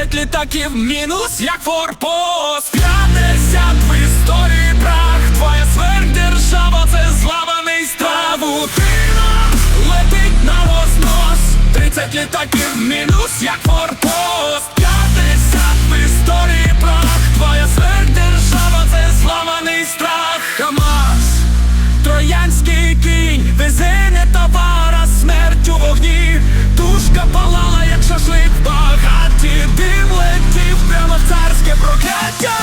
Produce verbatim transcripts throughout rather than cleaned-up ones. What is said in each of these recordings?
Тридцять літаків мінус, як форпост. П'ятдесят в історії прах. Твоя сверхдержава — це зламаний страх. Павутина летить на вознос. Тридцять літаків мінус, як форпост. П'ятдесят в історії прах. Твоя сверхдержава — це зламаний страх. КамАЗ, троянський кінь, везення товара, смерть у вогні. Тушка палала, як шашлик в багаті. Дим летів прямо в царське прокляття.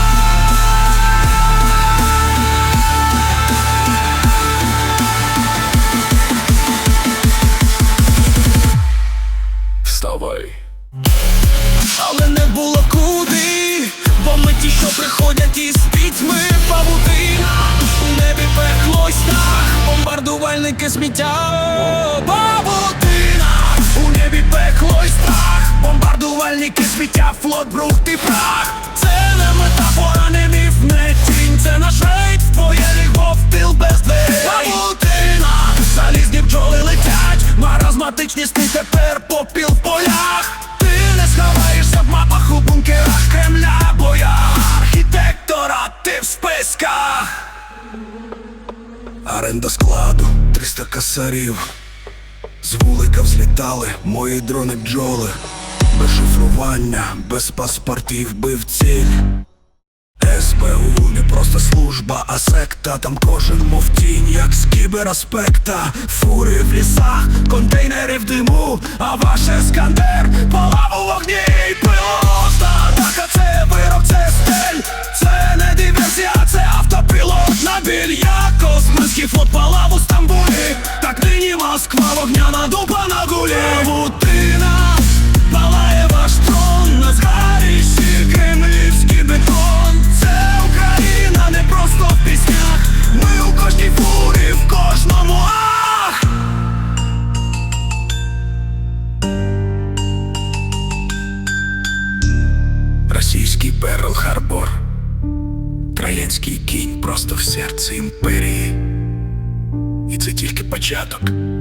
Вставай. Але не було куди, бо ми ті, що приходять із пітьми. Павутина, у небі пекло й страх. Бомбардувальники сміття. Павутина, у небі пекло й страх. Бомбардувальники сміття, флот, брухт і прах. Це не метафора, не міф, не тінь. Це наш рейд, твоє лігво в тил без дверей. Павутина, залізні бджоли летять. Маразматичні сни, тепер попіл в полях. Не сховаєшся в мапах, у бункерах Кремля, бо я архітектора, ти в списках. Оренда складу, триста косарів. З вулика взлітали мої дрони бджоли. Без шифрування, без паспортів бив ціль. СБУ не просто служба, а секта. Там кожен мов тінь, як з кібераспекта. Фури в лісах, контейнери в диму, а ваш ескандер палав у вогні. Пілот, атака — це вирок, це стель. Це не диверсія, це автопілот на біль. Як космический флот палав у Стамбулі, так нині Москва вогняна дупа на гулі. Павутина, палає ваш трон на згарищі, кремлівський бетон. Це Україна не просто в піснях. Ми у кожній фурі, в кожному ах. Російський Перл-Харбор, троянський кінь просто в серці імперії. І це тільки початок.